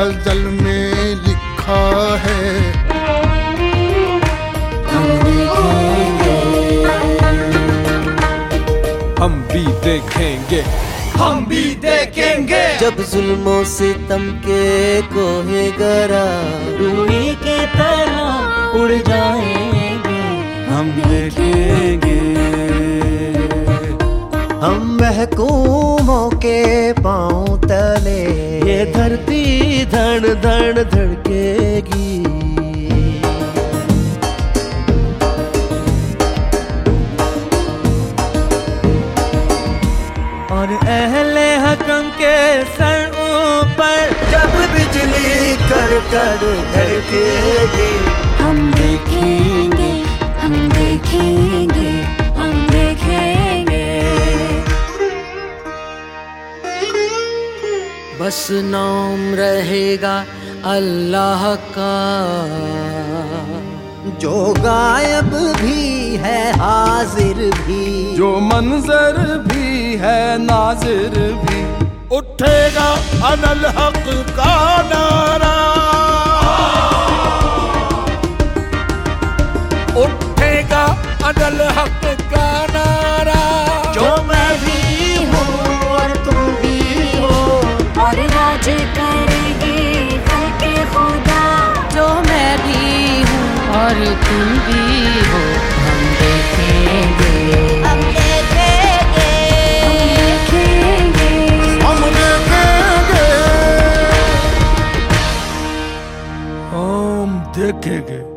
गजल में लिखा है। हम भी देखेंगे, हम भी देखेंगे जब जुल्मों सितम के कोहे गरा रूही के तरह उड़ जाएंगे। हम देखेंगे, हम महकूमों के पांव तले ये धरती धड़ धड़ धड़केगी। और अहले हकम के सर ऊपर जब बिजली कर कर धड़केगी। हम देखेंगे, हम देखेंगे, हम देखेंगे। बस नाम रहेगा अल्लाह का, जो गायब भी है हाजिर भी, जो मंजर भी है नाजिर भी। उठेगा अनल हक का नारा, उठेगा अनल हक का नारा। जो मैं भी हूँ और तुम भी हो, और राज करेगी खल्के खुदा। जो मैं भी हूँ और तुम भी हो। हम देखेंगे, हम देखेंगे, हम देखेंगे। हम देखेंगे।